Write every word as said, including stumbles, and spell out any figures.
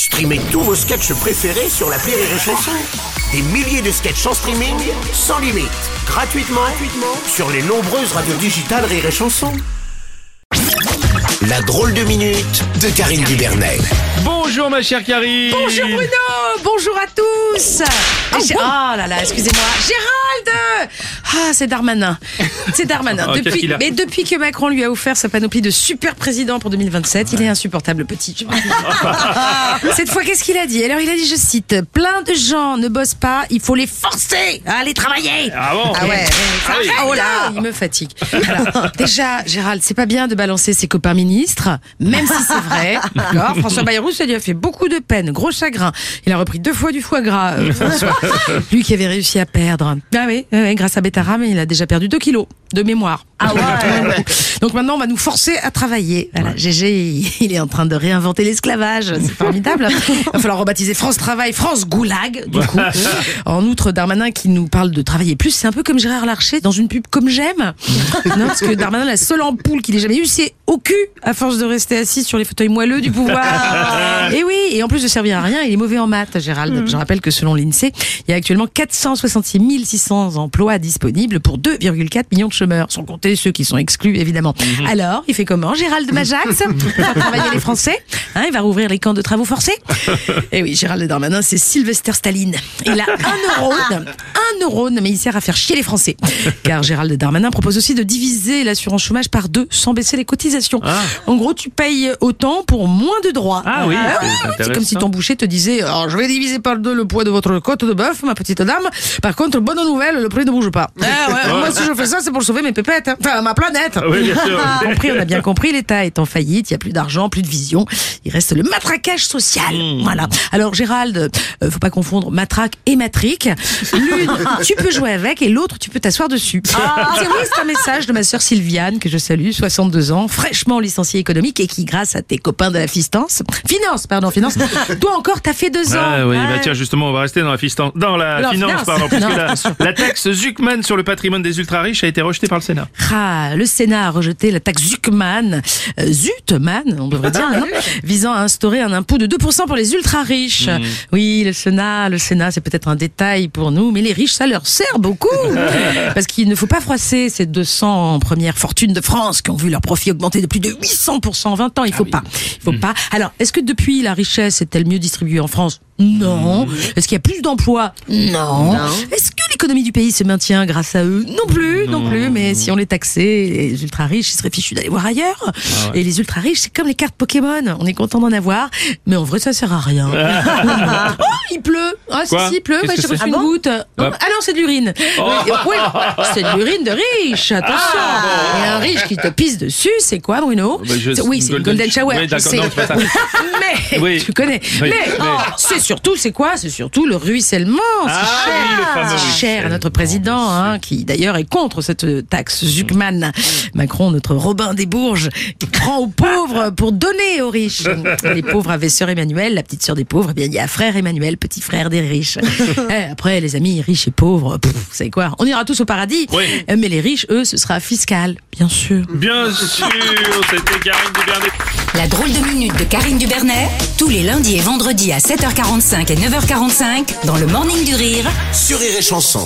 Streamez tous vos sketchs préférés sur l'appli Rire et Chanson. Des milliers de sketchs en streaming, sans limite, gratuitement, gratuitement sur les nombreuses radios digitales Rire et Chanson. La drôle de minute de Karine Dubernet. Bonjour ma chère Karine. Bonjour Bruno, bonjour à tous. Oh, oh là là, excusez-moi, Gérald. Ah, c'est Darmanin. C'est Darmanin. Oh, depuis, mais depuis que Macron lui a offert sa panoplie de super président pour deux mille vingt-sept, ouais. Il est insupportable petit. Cette fois, qu'est-ce qu'il a dit? Alors il a dit, je cite, plein de gens ne bossent pas, il faut les forcer à aller travailler. Ah bon? Ah ouais. Ah oui. Oh là, il me fatigue. Alors, déjà, Gérald, c'est pas bien de balancer ses copains ministres, même si c'est vrai. D'accord. François Bayrou, ça lui a fait beaucoup de peine, gros chagrin. Il a repris deux fois du foie gras. Euh, François. Lui qui avait réussi à perdre. Ah oui, oui, grâce à Betterame, il a déjà perdu deux kilos de mémoire. Ah ouais. Donc maintenant, on va nous forcer à travailler. Voilà, ouais. G G, il est en train de réinventer l'esclavage. C'est formidable. Il va falloir rebaptiser France Travail, France Goulag, du coup. En outre, Darmanin qui nous parle de travailler plus, c'est un peu comme Gérard Larcher dans une pub Comme J'aime. Non, parce que Darmanin, la seule ampoule qu'il ait jamais eue, c'est au cul, à force de rester assis sur les fauteuils moelleux du pouvoir. Et oui, et en plus de servir à rien, il est mauvais en maths, Gérald. Mmh. Je rappelle que selon l'INSEE, il y a actuellement quatre cent soixante-six mille six cents emplois disponibles pour deux virgule quatre millions de chômeurs, sans compter ceux qui sont exclus, évidemment. Mmh. Alors, il fait comment, Gérald Majax, pour faire travailler les Français, hein, il va rouvrir les camps de travaux forcés. Et oui, Gérald Darmanin, c'est Sylvester Staline. Il a un neurone, un neurone, mais il sert à faire chier les Français. Car Gérald Darmanin propose aussi de diviser l'assurance chômage par deux, sans baisser les cotisations. Ah. En gros, tu payes autant pour moins de droits. Ah oui, ah, c'est, c'est comme si ton boucher te disait, alors je vais diviser par deux le poids de votre côte de bœuf, ma petite dame. Par contre, bonne nouvelle, le prix ne bouge pas. Ah ouais, ouais. Moi, si je fais ça, c'est pour sauver mes pépettes, hein. Enfin, ma planète. Oui, bien sûr. Compris, on a bien compris, l'État est en faillite, il n'y a plus d'argent, plus de vision. Il reste le matraquage social. Mmh. Voilà. Alors, Gérald, euh, faut pas confondre matraque et matrique. L'une, tu peux jouer avec, et l'autre, tu peux t'asseoir dessus. Ah. C'est oui, c'est un message de ma sœur Sylviane, que je salue, soixante-deux ans, fraîchement licenciée économique, et qui, grâce à tes copains de la Fistance, finance, pardon, finance, toi encore, t'as fait deux ans. Ah oui, ouais. Bah tiens, justement, on va rester dans la fistance, dans la non, finance, finance, pardon, puisque la, la taxe Zuckman sur le patrimoine des ultra-riches a été rejetée par le Sénat. Ah, le Sénat a rejeté la taxe Zuckman, euh, Zutman, on devrait dire, hein, visant à instaurer un impôt de deux pour cent pour les ultra-riches. Mmh. Oui, le Sénat, le Sénat, c'est peut-être un détail pour nous, mais les riches, ça leur sert beaucoup. Parce qu'il ne faut pas froisser ces deux cents premières fortunes de France qui ont vu leur profit augmenter de plus de huit cents pour cent en vingt ans. Il faut ah, pas. Oui. Il faut mmh. pas. Alors, est-ce que depuis la richesse est-elle mieux distribuée en France? Non. Mmh. Est-ce qu'il y a plus d'emplois? Non. non. Est-ce que l'économie du pays se maintient grâce à eux? Non plus, non, non plus. Mais si on les taxait, les ultra-riches, ils seraient fichus d'aller voir ailleurs. Ah ouais. Et les ultra-riches, c'est comme les cartes Pokémon. On est content d'en avoir, mais en vrai, ça sert à rien. Oh, il pleut. Ah, si, si, il pleut. Bah, j'ai reçu ah une bon goutte. Ah, ah non, c'est de l'urine. Oh. Oui, c'est de l'urine de riche. Attention. Ah, bon. Et un riche qui te pisse dessus, c'est quoi, Bruno? Bah, je... Oui, c'est une golden shower. Oui, d'accord. Non, c'est pas ça. Mais, oui. Tu connais. Oui. Mais, mais... Oh, c'est surtout, c'est quoi? C'est surtout le ruissellement. C'est ah, cher. Oui, c'est cher à notre président, hein, qui d'ailleurs est contre cette taxe Zuckman. Macron, notre Robin des Bourges, qui prend aux pauvres pour donner aux riches. Les pauvres avaient sœur Emmanuel, la petite sœur des pauvres. Eh bien, il y a frère Emmanuel, petit frère des riches. Eh, après, les amis riches et pauvres, pff, vous savez quoi? On ira tous au paradis. Oui. Mais les riches, eux, ce sera fiscal, bien sûr. Bien sûr, c'était Karine Dubernet. La drôle de minute de Karine Dubernet, tous les lundis et vendredis à sept heures quarante-cinq et neuf heures quarante-cinq dans le Morning du Rire sur Rire et Chanson.